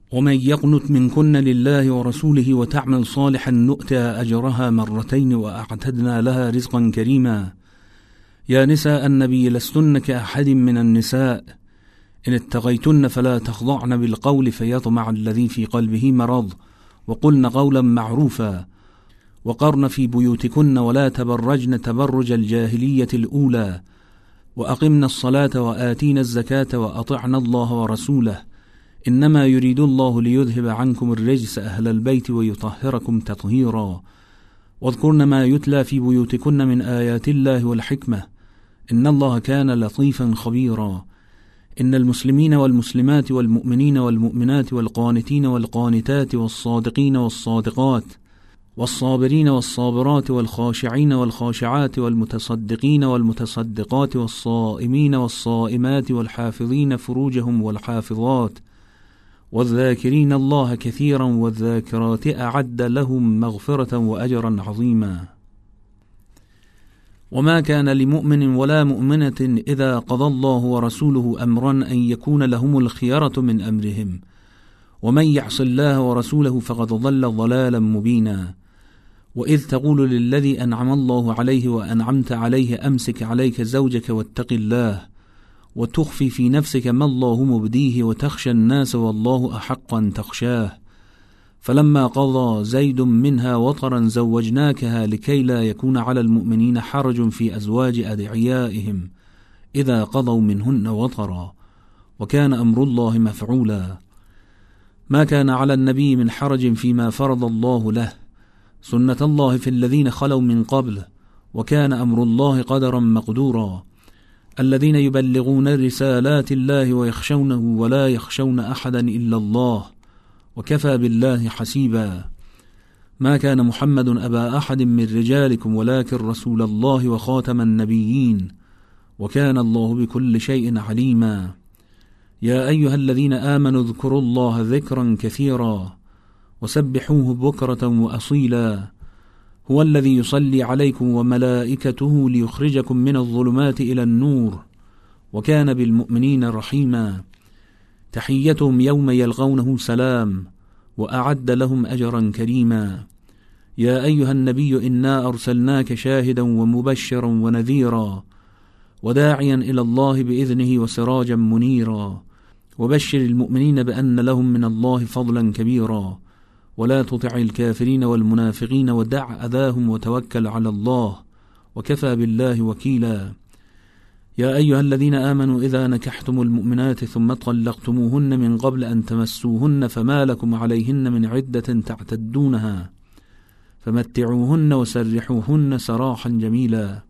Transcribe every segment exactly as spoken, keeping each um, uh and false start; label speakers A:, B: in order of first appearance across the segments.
A: ومن يقنت منكن لله ورسوله وتعمل صالحا نؤتها أجرها مرتين وأعتدنا لها رزقا كريما. يا نساء النبي لستن كأحد من النساء إن اتقيتن فلا تخضعن بالقول فيطمع الذي في قلبه مرض وقلن قولا معروفا وقرن في بيوتكن ولا تبرجن تبرج الجاهلية الأولى وأقمن الصلاة وآتينا الزكاة وأطعنا الله ورسوله إنما يريد الله ليذهب عنكم الرجس أهل البيت ويطهركم تطهيرا. واذكرن ما يتلى في بيوتكن من آيات الله والحكمة إن الله كان لطيفا خبيرا. إن المسلمين والمسلمات والمؤمنين والمؤمنات والقانتين والقانتات والصادقين والصادقات والصابرين والصابرات والخاشعين والخاشعات والمتصدقين والمتصدقات والصائمين والصائمات والحافظين فروجهم والحافظات والذاكرين الله كثيرا والذاكرات أعد لهم مغفرة وأجرا عظيما. وما كان لمؤمن ولا مؤمنة إذا قضى الله ورسوله أمرا أن يكون لهم الخيرة من أمرهم ومن يعص الله ورسوله فقد ضل ضلالا مبينا. وإذ تقول للذي أنعم الله عليه وأنعمت عليه أمسك عليك زوجك واتق الله وتخفي في نفسك ما الله مبديه وتخشى الناس والله أحق أن تخشاه فلما قضى زيد منها وطرا زوجناكها لكي لا يكون على المؤمنين حرج في أزواج أدعيائهم إذا قضوا منهن وطرا وكان أمر الله مفعولا. ما كان على النبي من حرج فيما فرض الله له سنة الله في الذين خلوا من قبل وكان أمر الله قدرا مقدورا. الذين يبلغون رسالات الله ويخشونه ولا يخشون أحدا إلا الله وكفى بالله حسيبا. ما كان محمد أبا أحد من رجالكم ولكن رسول الله وخاتم النبيين وكان الله بكل شيء عليما. يا أيها الذين آمنوا اذكروا الله ذكرا كثيرا وسبحوه بكرة وأصيلا. هو الذي يصلي عليكم وملائكته ليخرجكم من الظلمات إلى النور وكان بالمؤمنين رحيما. تحيتهم يوم يلقونه سلام وأعد لهم أجرا كريما. يا أيها النبي إنا أرسلناك شاهدا ومبشرا ونذيرا وداعيا إلى الله بإذنه وسراجا منيرا وبشر المؤمنين بأن لهم من الله فضلا كبيرا ولا تطع الكافرين والمنافقين ودع أذاهم وتوكل على الله وكفى بالله وكيلا. يا أيها الذين آمنوا إذا نكحتم المؤمنات ثم طلقتموهن من قبل أن تمسوهن فما لكم عليهن من عدة تعتدونها فمتعوهن وسرحوهن سراحا جميلا.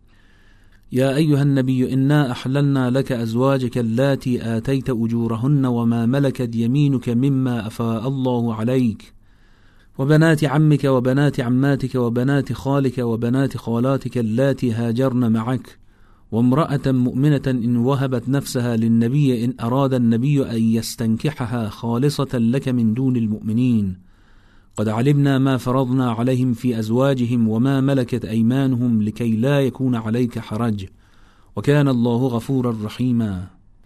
A: يا أيها النبي إنا أحللنا لك أزواجك اللاتي آتيت أجورهن وما ملكت يمينك مما أفاء الله عليك وبنات عمك وبنات عماتك وبنات خالك وبنات خالاتك اللاتي هاجرن معك وامرأة مؤمنة إن وهبت نفسها للنبي إن أراد النبي أن يستنكحها خالصة لك من دون المؤمنين قد علمنا ما فرضنا عليهم في أزواجهم وما ملكت أيمانهم لكي لا يكون عليك حرج وكان الله غفورا رحيما.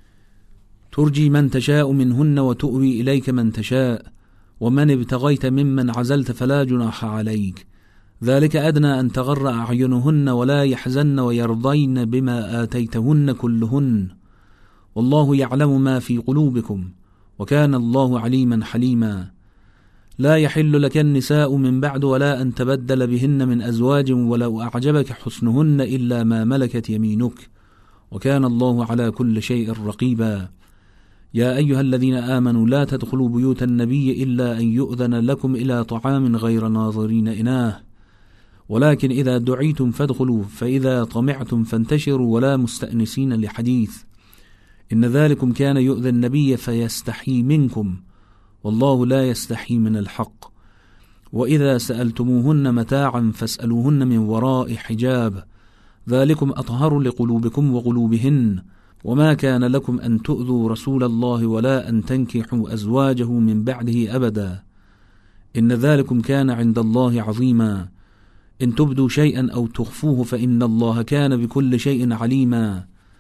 A: ترجي من تشاء منهن وتؤوي إليك من تشاء ومن ابتغيت ممن عزلت فلا جناح عليك ذلك أدنى أن تغر أعينهن ولا يحزن ويرضين بما آتيتهن كلهن والله يعلم ما في قلوبكم وكان الله عليما حليما. لا يحل لك النساء من بعد ولا أن تبدل بهن من أزواج ولو أعجبك حسنهن إلا ما ملكت يمينك وكان الله على كل شيء رقيبا. يا أيها الذين آمنوا لا تدخلوا بيوت النبي إلا أن يؤذن لكم إلى طعام غير ناظرين إناه ولكن إذا دعيتم فادخلوا فإذا طمعتم فانتشروا ولا مستأنسين لحديث إن ذلكم كان يؤذي النبي فيستحي منكم والله لا يستحي من الحق. وإذا سألتموهن متاعا فاسألوهن من وراء حجاب ذلكم أطهر لقلوبكم وقلوبهن وما كان لكم أن تؤذوا رسول الله ولا أن تنكحوا أزواجه من بعده أبدا إن ذلكم كان عند الله عظيما. إن تبدوا شيئا أو تخفوه فإن الله كان بكل شيء عليما.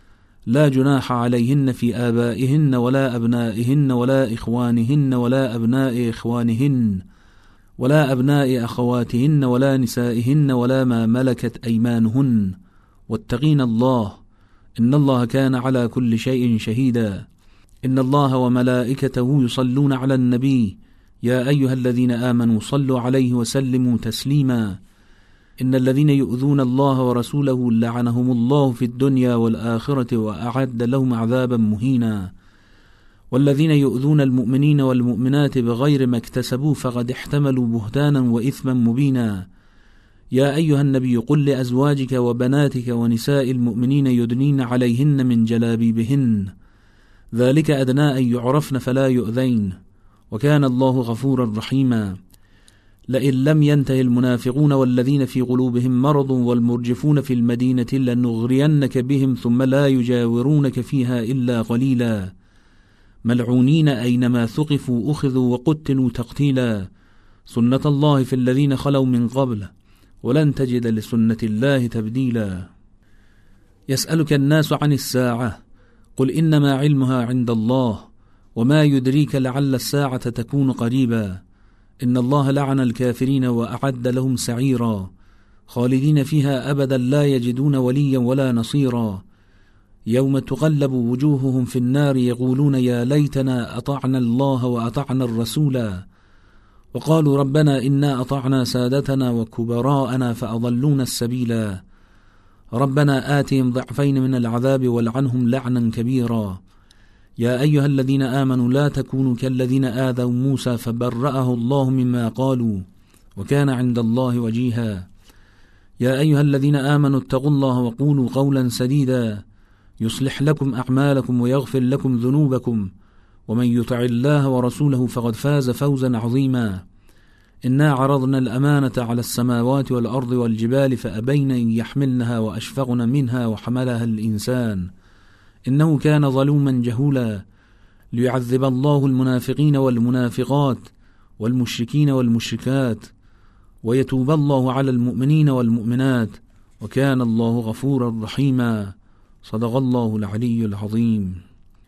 A: لا جناح عليهن في آبائهن ولا أبنائهن ولا إخوانهن ولا أبناء إخوانهن ولا أبناء أخواتهن ولا نسائهن ولا ما ملكت أيمانهن واتقين الله إن الله كان على كل شيء شهيدا. إن الله وملائكته يصلون على النبي يا أيها الذين آمنوا صلوا عليه وسلموا تسليما. إن الذين يؤذون الله ورسوله لعنهم الله في الدنيا والآخرة وأعد لهم عذابا مهينا. والذين يؤذون المؤمنين والمؤمنات بغير ما اكتسبوا فقد احتملوا بهتانا وإثما مبينا. يا أيها النبي قل لأزواجك وبناتك ونساء المؤمنين يدنين عليهن من جلابيبهن ذلك أدنى أن يعرفن فلا يؤذين وكان الله غفورا رحيما. لئن لم ينته المنافقون والذين في قلوبهم مرض والمرجفون في المدينة لنغرينك بهم ثم لا يجاورونك فيها إلا قليلا ملعونين أينما ثقفوا أخذوا وقتلوا تقتيلا. سنة الله في الذين خلوا من قبل ولن تجد لسنة الله تبديلا. يسألك الناس عن الساعة قل إنما علمها عند الله وما يدريك لعل الساعة تكون قريبا. إن الله لعن الكافرين وأعد لهم سعيرا خالدين فيها أبدا لا يجدون وليا ولا نصيرا. يوم تقلب وجوههم في النار يقولون يا ليتنا أطعنا الله وأطعنا الرسولا وقالوا ربنا إنا أطعنا سادتنا وكبراءنا فأضلونا السبيلا. ربنا آتهم ضعفين من العذاب والعنهم لعنا كبيرا. يا أيها الذين آمنوا لا تكونوا كالذين آذوا موسى فبرأه الله مما قالوا وكان عند الله وجيها. يا أيها الذين آمنوا اتقوا الله وقولوا قولا سديدا يصلح لكم أعمالكم ويغفر لكم ذنوبكم ومن يطع الله ورسوله فقد فاز فوزا عظيما. إنا عرضنا الأمانة على السماوات والأرض والجبال فأبين أن يحملنها وأشفقن منها وحملها الإنسان إنه كان ظلوما جهولا. ليعذب الله المنافقين والمنافقات والمشركين والمشركات ويتوب الله على المؤمنين والمؤمنات وكان الله غفورا رحيما. صدق الله العلي العظيم.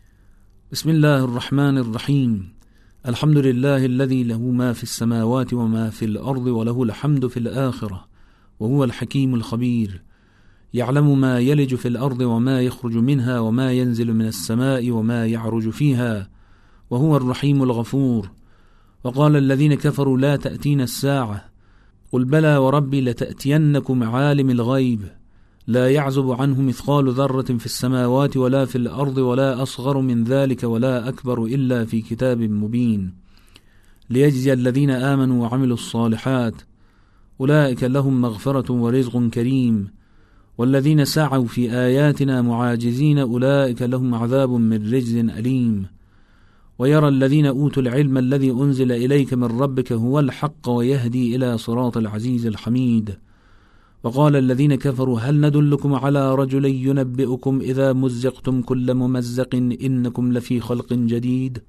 A: بسم الله الرحمن الرحيم. الحمد لله الذي له ما في السماوات وما في الأرض وله الحمد في الآخرة وهو الحكيم الخبير. يعلم ما يلج في الأرض وما يخرج منها وما ينزل من السماء وما يعرج فيها وهو الرحيم الغفور. وقال الذين كفروا لا تأتين الساعة قل بلى وربي لتأتينكم عالم الغيب لا يعزب عنه مثقال ذرة في السماوات ولا في الأرض ولا أصغر من ذلك ولا أكبر إلا في كتاب مبين ليجزي الذين آمنوا وعملوا الصالحات أولئك لهم مغفرة ورزق كريم والذين سعوا في آياتنا معاجزين أولئك لهم عذاب من رجز أليم. ويرى الذين أوتوا العلم الذي أنزل إليك من ربك هو الحق ويهدي إلى صراط العزيز الحميد. وقال الذين كفروا هل ندلكم على رجل ينبئكم إذا مزقتم كل ممزق إنكم لفي خلق جديد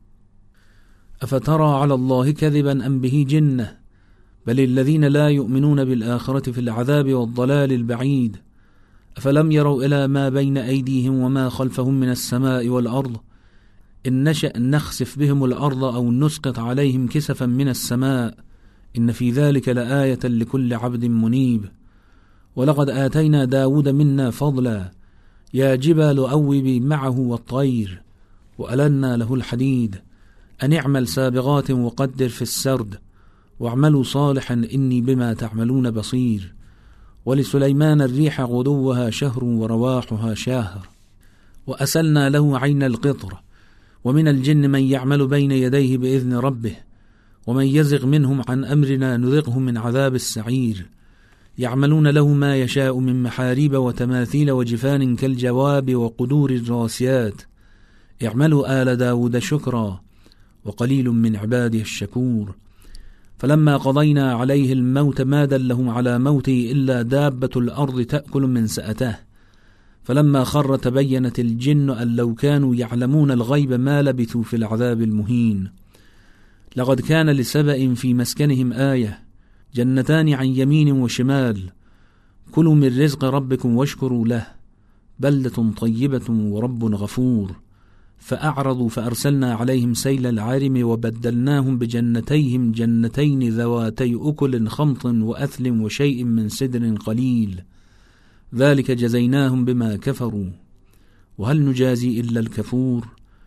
A: أفترى على الله كذبا أم به جنة بل الذين لا يؤمنون بالآخرة في العذاب والضلال البعيد. أفلم يروا إلى ما بين أيديهم وما خلفهم من السماء والأرض إن نشأ نخسف بهم الأرض أو نسقط عليهم كسفا من السماء إن في ذلك لآية لكل عبد منيب. ولقد آتينا داود منا فضلا يا جبال أوبي معه والطير وألنا له الحديد أن اعمل سابغات وقدر في السرد واعملوا صالحا إني بما تعملون بصير. ولسليمان الريح غدوها شهر ورواحها شهر وأسلنا له عين القطر. ومن الجن من يعمل بين يديه بإذن ربه ومن يزغ منهم عن أمرنا نذقه من عذاب السعير. يعملون له ما يشاء من محاريب وتماثيل وجفان كالجواب وقدور الراسيات اعملوا آل داود شكرا وقليل من عباده الشكور. فلما قضينا عليه الموت ما دلهم على موته إلا دابة الأرض تأكل من سأته فلما خر تبينت الجن أن لو كانوا يعلمون الغيب ما لبثوا في العذاب المهين. لقد كان لسبأ في مسكنهم آية جنتان عن يمين وشمال كلوا من رزق ربكم واشكروا له بلدة طيبة ورب غفور. فأعرضوا فأرسلنا عليهم سيل العارم وبدلناهم بجنتيهم جنتين ذواتي أكل خمط وأثل وشيء من سدر قليل، ذلك جزيناهم بما كفروا، وهل نجازي إلا الكفور.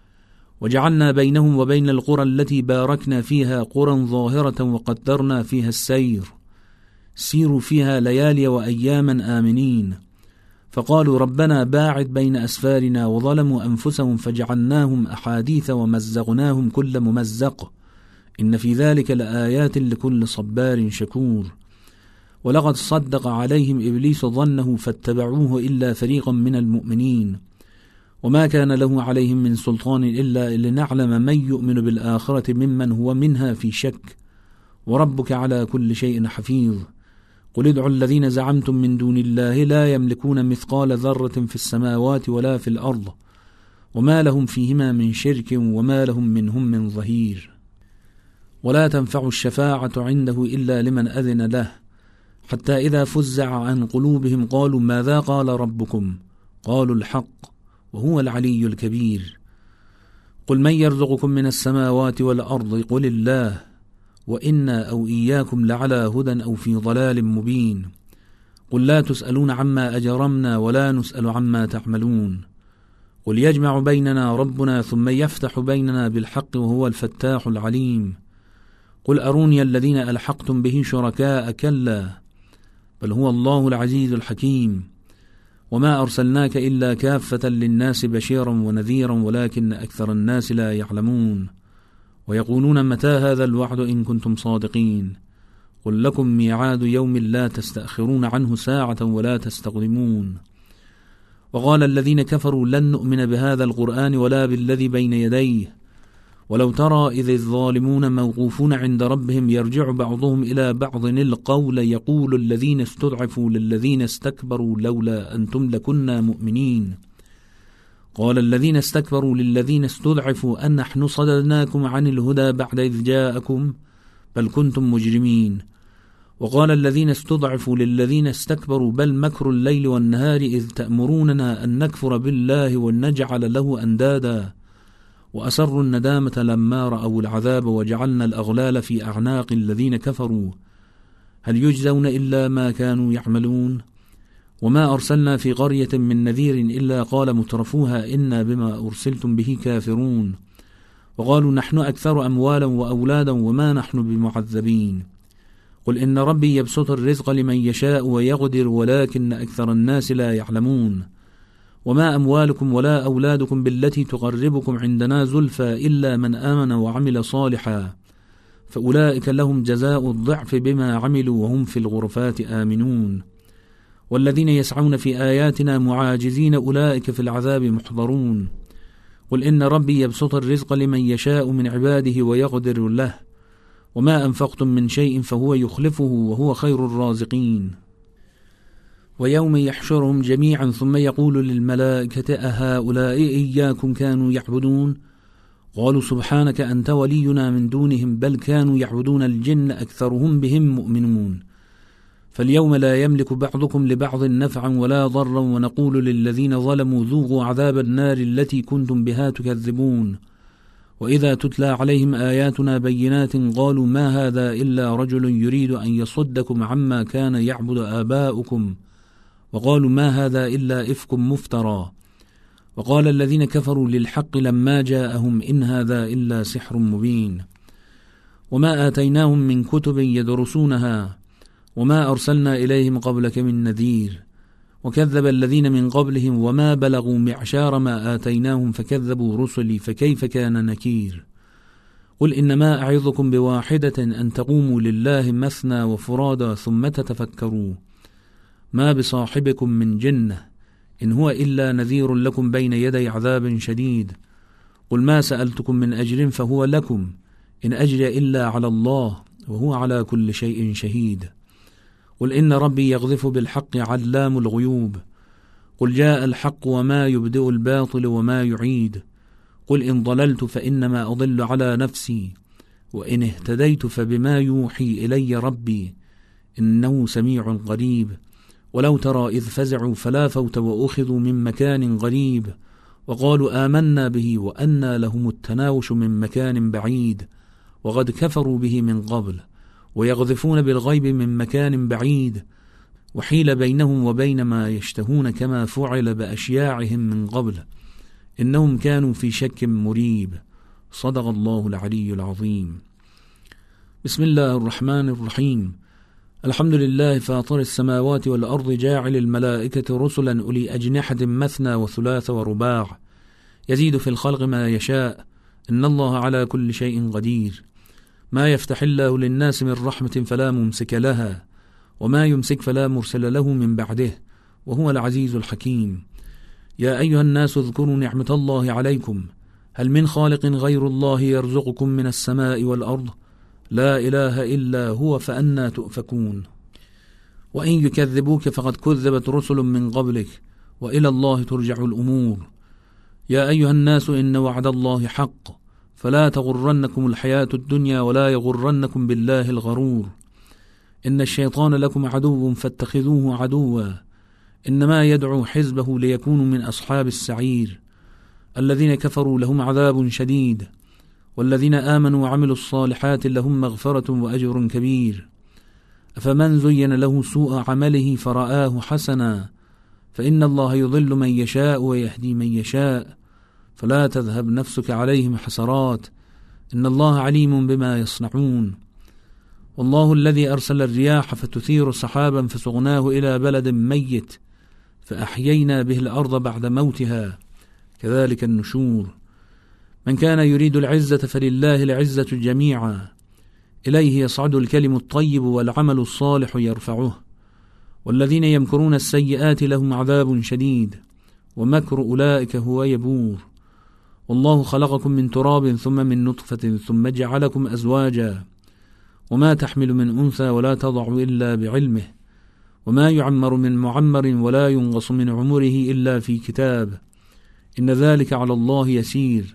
A: وجعلنا بينهم وبين القرى التي باركنا فيها قرى ظاهرة وقدرنا فيها السير، سيروا فيها ليالي وأياما آمنين. فقالوا ربنا باعد بين أسفارنا، وظلموا أنفسهم فجعلناهم أحاديث ومزقناهم كل ممزق، إن في ذلك لآيات لكل صبار شكور. ولقد صدق عليهم إبليس ظنه فاتبعوه إلا فريقا من المؤمنين، وما كان له عليهم من سلطان إلا لنعلم من يؤمن بالآخرة ممن هو منها في شك، وربك على كل شيء حفيظ. قل ادعوا الذين زعمتم من دون الله لا يملكون مثقال ذرة في السماوات ولا في الأرض، وما لهم فيهما من شرك وما لهم منهم من ظهير. ولا تنفع الشفاعة عنده إلا لمن أذن له، حتى إذا فزع عن قلوبهم قالوا ماذا قال ربكم؟ قالوا الحق وهو العلي الكبير. قل من يرزقكم من السماوات والأرض؟ قل الله، وإنا أو إياكم لعلى هدى أو في ضلال مبين. قل لا تسألون عما أجرمنا ولا نسأل عما تعملون. قل يجمع بيننا ربنا ثم يفتح بيننا بالحق وهو الفتاح العليم. قل أروني الذين ألحقتم به شركاء، كلا بل هو الله العزيز الحكيم. وما أرسلناك إلا كافة للناس بشيرا ونذيرا ولكن أكثر الناس لا يعلمون. ويقولون متى هذا الوعد إن كنتم صادقين؟ قل لكم ميعاد يوم لا تستأخرون عنه ساعة ولا تستقدمون. وقال الذين كفروا لن نؤمن بهذا القرآن ولا بالذي بين يديه، ولو ترى إذ الظالمون موقوفون عند ربهم يرجع بعضهم إلى بعض القول يقول الذين استضعفوا للذين استكبروا لولا أنتم لكنا مؤمنين. قال الذين استكبروا للذين استضعفوا أنحن صددناكم عن الهدى بعد إذ جاءكم بل كنتم مجرمين. وقال الذين استضعفوا للذين استكبروا بل مكر الليل والنهار إذ تأمروننا أن نكفر بالله ونجعل له أندادا، وأسروا الندامة لما رأوا العذاب وجعلنا الأغلال في أعناق الذين كفروا هل يجزون إلا ما كانوا يعملون. وما أرسلنا في قرية من نذير إلا قال مترفوها إنا بما أرسلتم به كافرون. وقالوا نحن أكثر أموالا وأولادا وما نحن بمعذبين. قل إن ربي يبسط الرزق لمن يشاء ويقدر ولكن أكثر الناس لا يعلمون. وما أموالكم ولا أولادكم بالتي تقربكم عندنا زلفى إلا من آمن وعمل صالحا فأولئك لهم جزاء الضعف بما عملوا وهم في الغرفات آمنون. والذين يسعون في آياتنا معاجزين أولئك في العذاب محضرون. قل إن ربي يبسط الرزق لمن يشاء من عباده ويقدر له وما أنفقتم من شيء فهو يخلفه وهو خير الرازقين. ويوم يحشرهم جميعا ثم يقول للملائكة أهؤلاء إياكم كانوا يعبدون؟ قالوا سبحانك أنت ولينا من دونهم بل كانوا يعبدون الجن أكثرهم بهم مؤمنون. فاليوم لا يملك بعضكم لبعض نفعا ولا ضرا ونقول للذين ظلموا ذوقوا عذاب النار التي كنتم بها تكذبون. وإذا تتلى عليهم آياتنا بينات قالوا ما هذا إلا رجل يريد أن يصدكم عما كان يعبد آباؤكم وقالوا ما هذا إلا إفك مفترى. وقال الذين كفروا للحق لما جاءهم إن هذا إلا سحر مبين. وما آتيناهم من كتب يدرسونها وما أرسلنا إليهم قبلك من نذير. وكذب الذين من قبلهم وما بلغوا معشار ما آتيناهم فكذبوا رسلي فكيف كان نكير. قل إنما أعظكم بواحدة أن تقوموا لله مثنى وفرادا ثم تتفكروا ما بصاحبكم من جنة إن هو إلا نذير لكم بين يدي عذاب شديد. قل ما سألتكم من أجر فهو لكم إن أجري إلا على الله وهو على كل شيء شهيد. قل إن ربي يغذف بالحق علام الغيوب. قل جاء الحق وما يبدئ الباطل وما يعيد. قل إن ضللت فإنما أضل على نفسي وإن اهتديت فبما يوحي إلي ربي إنه سميع قريب. ولو ترى إذ فزعوا فلا فوت وأخذوا من مكان غريب وقالوا آمنا به وأنى لهم التناوش من مكان بعيد وقد كفروا به من قبل ويقذفون بالغيب من مكان بعيد وحيل بينهم وبين ما يشتهون كما فعل بأشياعهم من قبل إنهم كانوا في شك مريب. صدق الله العلي العظيم. بسم الله الرحمن الرحيم. الحمد لله فاطر السماوات والأرض جاعل الملائكة رسلا أولي أجنحة مثنى وثلاث ورباع يزيد في الخلق ما يشاء إن الله على كل شيء قدير. ما يفتح الله للناس من رحمة فلا ممسك لها وما يمسك فلا مرسل له من بعده وهو العزيز الحكيم. يا أيها الناس اذكروا نعمة الله عليكم هل من خالق غير الله يرزقكم من السماء والأرض لا إله إلا هو فأنى تؤفكون. وإن يكذبوك فقد كذبت رسل من قبلك وإلى الله ترجع الأمور. يا أيها الناس إن وعد الله حق فلا تغرنكم الحياة الدنيا ولا يغرنكم بالله الغرور. إن الشيطان لكم عدو فاتخذوه عدوا إنما يدعو حزبه ليكونوا من أصحاب السعير. الذين كفروا لهم عذاب شديد والذين آمنوا وعملوا الصالحات لهم مغفرة وأجر كبير. أفمن زين له سوء عمله فرآه حسنا فإن الله يضل من يشاء ويهدي من يشاء فلا تذهب نفسك عليهم حسرات إن الله عليم بما يصنعون. والله الذي أرسل الرياح فتثير سحابا فسقناه إلى بلد ميت فأحيينا به الأرض بعد موتها كذلك النشور. من كان يريد العزة فلله العزة جميعا إليه يصعد الكلم الطيب والعمل الصالح يرفعه. والذين يمكرون السيئات لهم عذاب شديد ومكر أولئك هو يبور. والله خلقكم من تراب ثم من نطفة ثم جعلكم أزواجا وما تحمل من أنثى ولا تضع إلا بعلمه وما يعمر من معمر ولا ينقص من عمره إلا في كتاب إن ذلك على الله يسير.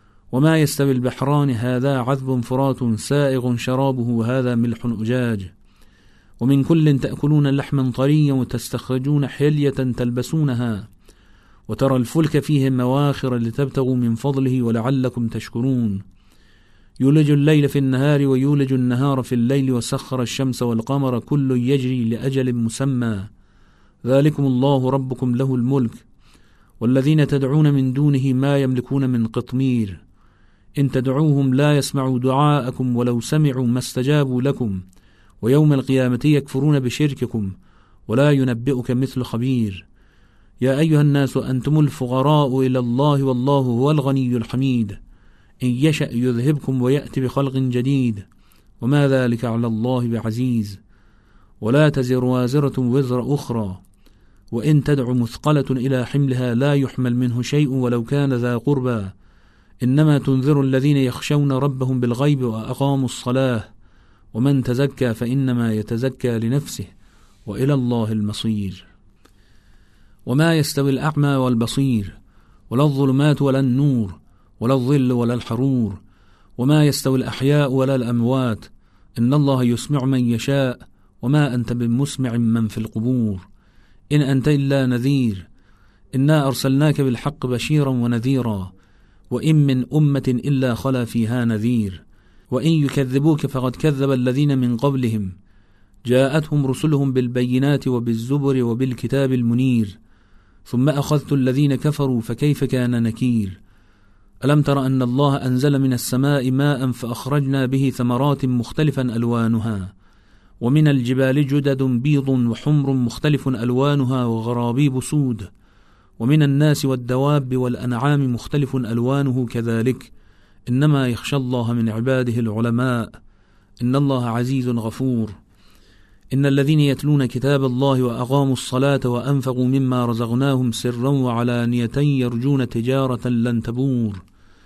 A: وما يستوي البحران هذا عذب فرات سائغ شرابه وهذا ملح أجاج ومن كل تأكلون لحما طريا وتستخرجون حلية تلبسونها وترى الفلك فيه مواخر لتبتغوا من فضله ولعلكم تشكرون. يولج الليل في النهار ويولج النهار في الليل وسخر الشمس والقمر كل يجري لأجل مسمى ذلكم الله ربكم له الملك. والذين تدعون من دونه ما يملكون من قطمير إن تدعوهم لا يسمعوا دعاءكم ولو سمعوا ما استجابوا لكم ويوم القيامة يكفرون بشرككم ولا ينبئك مثل خبير. يا أيها الناس أنتم الفقراء إلى الله والله هو الغني الحميد. إن يشأ يذهبكم ويأتي بخلق جديد وما ذلك على الله بعزيز. ولا تزر وازرة وزر أخرى وإن تدع مثقلة إلى حملها لا يحمل منه شيء ولو كان ذا قربى إنما تنذر الذين يخشون ربهم بالغيب وأقاموا الصلاة ومن تزكى فإنما يتزكى لنفسه وإلى الله المصير. وما يستوي الأعمى والبصير ولا الظلمات ولا النور ولا الظل ولا الحرور وما يستوي الأحياء ولا الأموات إن الله يسمع من يشاء وما أنت بمسمع من في القبور إن أنت إلا نذير إنا أرسلناك بالحق بشيرا ونذيرا وإن من أمة إلا خلا فيها نذير. وإن يكذبوك فقد كذب الذين من قبلهم جاءتهم رسلهم بالبينات وبالزبر وبالكتاب المنير ثم أخذت الذين كفروا فكيف كان نكير. ألم تر أن الله أنزل من السماء ماء فأخرجنا به ثمرات مختلفا ألوانها ومن الجبال جدد بيض وحمر مختلف ألوانها وغرابيب سود ومن الناس والدواب والأنعام مختلف ألوانه كذلك إنما يخشى الله من عباده العلماء إن الله عزيز غفور. إن الذين يتلون كتاب الله وأقاموا الصلاة وأنفقوا مما رزقناهم سرا وعلانية يرجون تجارة لن تبور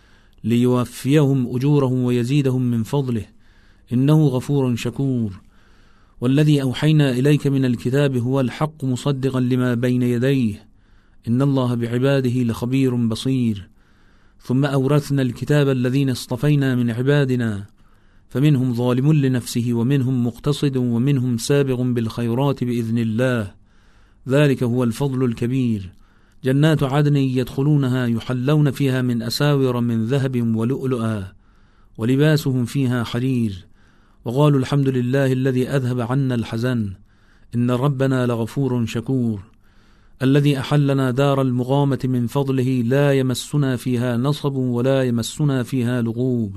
A: ليوفيهم أجورهم ويزيدهم من فضله إنه غفور شكور. والذي أوحينا إليك من الكتاب هو الحق مصدقا لما بين يديه إن الله بعباده لخبير بصير. ثم أورثنا الكتاب الذين اصطفينا من عبادنا فمنهم ظالم لنفسه ومنهم مقتصد ومنهم سابق بالخيرات بإذن الله ذلك هو الفضل الكبير. جنات عدن يدخلونها يحلون فيها من أساور من ذهب ولؤلؤا ولباسهم فيها حرير، وقالوا الحمد لله الذي أذهب عنا الحزن إن ربنا لغفور شكور. الذي أحلنا دار المقامة من فضله لا يمسنا فيها نصب ولا يمسنا فيها لغوب.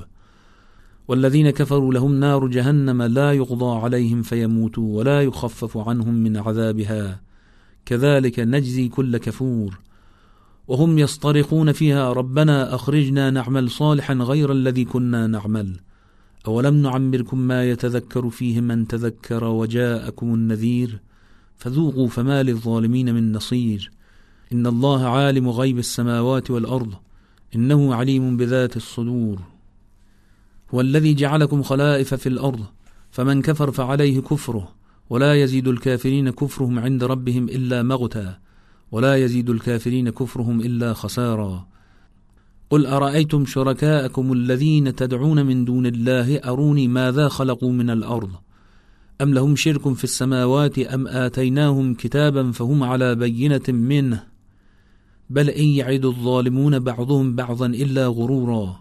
A: والذين كفروا لهم نار جهنم لا يقضى عليهم فيموتوا ولا يخفف عنهم من عذابها كذلك نجزي كل كفور. وهم يصطرخون فيها ربنا أخرجنا نعمل صالحا غير الذي كنا نعمل أولم نعمركم ما يتذكر فيه من تذكر وجاءكم النذير فذوقوا فما للظالمين من نصير. إن الله عالم غيب السماوات والأرض إنه عليم بذات الصدور. هو الذي جعلكم خلائف في الأرض فمن كفر فعليه كفره ولا يزيد الكافرين كفرهم عند ربهم إلا مغتا ولا يزيد الكافرين كفرهم إلا خسارا. قل أرأيتم شركاءكم الذين تدعون من دون الله أروني ماذا خلقوا من الأرض أم لهم شرك في السماوات أم آتيناهم كتابا فهم على بينة منه بل إن يعد الظالمون بعضهم بعضا إلا غرورا.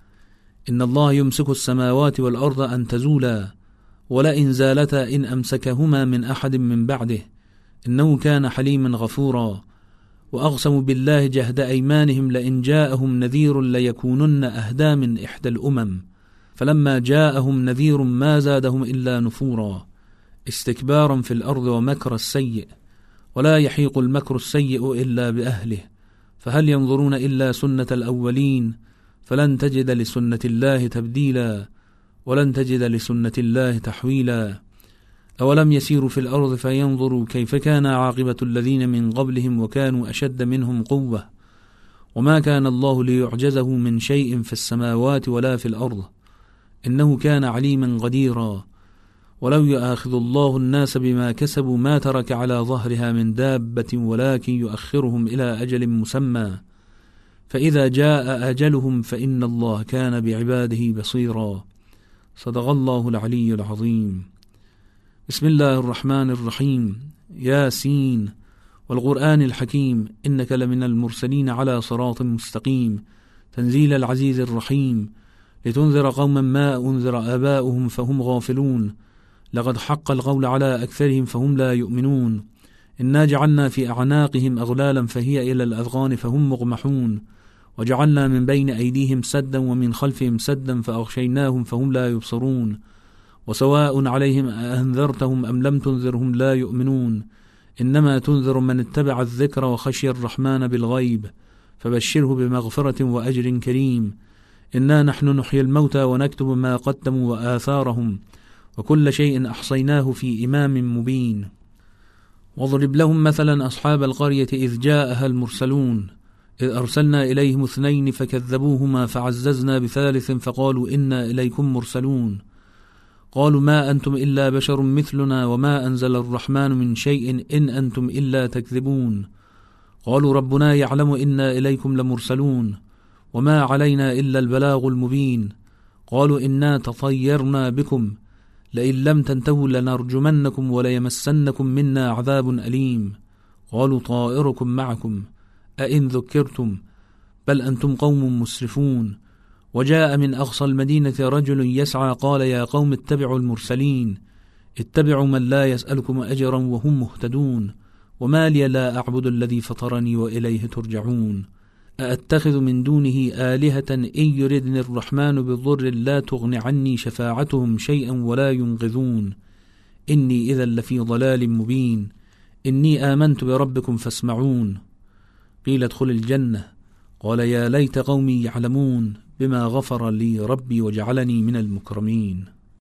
A: إن الله يمسك السماوات والأرض أن تزولا ولئن زالتا إن أمسكهما من أحد من بعده إنه كان حليما غفورا. وأقسموا بالله جهد أيمانهم لئن جاءهم نذير ليكونن أهدى من إحدى الأمم فلما جاءهم نذير ما زادهم إلا نفورا استكبارا في الأرض ومكر السيء ولا يحيق المكر السيء إلا بأهله فهل ينظرون إلا سنة الأولين فلن تجد لسنة الله تبديلا ولن تجد لسنة الله تحويلا. أولم يسيروا في الأرض فينظروا كيف كان عاقبة الذين من قبلهم وكانوا أشد منهم قوة وما كان الله ليعجزه من شيء في السماوات ولا في الأرض إنه كان عليما قديرا. ولو يؤاخذ الله الناس بما كسبوا ما ترك على ظهرها من دابة ولكن يؤخرهم إلى أجل مسمى فإذا جاء أجلهم فإن الله كان بعباده بصيرا. صدق الله العلي العظيم. بسم الله الرحمن الرحيم. ياسين والقرآن الحكيم إنك لمن المرسلين على صراط مستقيم تنزيل العزيز الرحيم لتنذر قوما ما أنذر آباؤهم فهم غافلون لقد حق القول على أكثرهم فهم لا يؤمنون. إنا جعلنا في أعناقهم أغلالا فهي إلى الأذقان فهم مغمحون وجعلنا من بين أيديهم سدا ومن خلفهم سدا فأغشيناهم فهم لا يبصرون وسواء عليهم أنذرتهم أم لم تنذرهم لا يؤمنون. إنما تنذر من اتبع الذكر وخشي الرحمن بالغيب فبشره بمغفرة وأجر كريم. إنا نحن نحيي الموتى ونكتب ما قدموا وآثارهم وكل شيء أحصيناه في إمام مبين. واضرب لهم مثلا أصحاب القرية إذ جاءها المرسلون إذ أرسلنا إليهم اثنين فكذبوهما فعززنا بثالث فقالوا إنا إليكم مرسلون قالوا ما أنتم إلا بشر مثلنا وما أنزل الرحمن من شيء إن أنتم إلا تكذبون. قالوا ربنا يعلم إنا إليكم لمرسلون وما علينا إلا البلاغ المبين. قالوا إنا تطيرنا بكم لئن لم تنتهوا لنرجمنكم وليمسنكم منا عذاب أليم. قالوا طائركم معكم أئن ذكرتم بل أنتم قوم مسرفون. وجاء من أقصى المدينة رجل يسعى قال يا قوم اتبعوا المرسلين اتبعوا من لا يسألكم أجرا وهم مهتدون وما لي لا أعبد الذي فطرني وإليه ترجعون. أأتخذ من دونه آلهة إن يردني الرحمن بضر لا تغن عني شفاعتهم شيئا ولا ينقذون إني إذا لفي ضلال مبين. إني آمنت بربكم فاسمعون. قيل ادخل الجنة قال يا ليت قومي يعلمون بما غفر لي ربي وجعلني من المكرمين.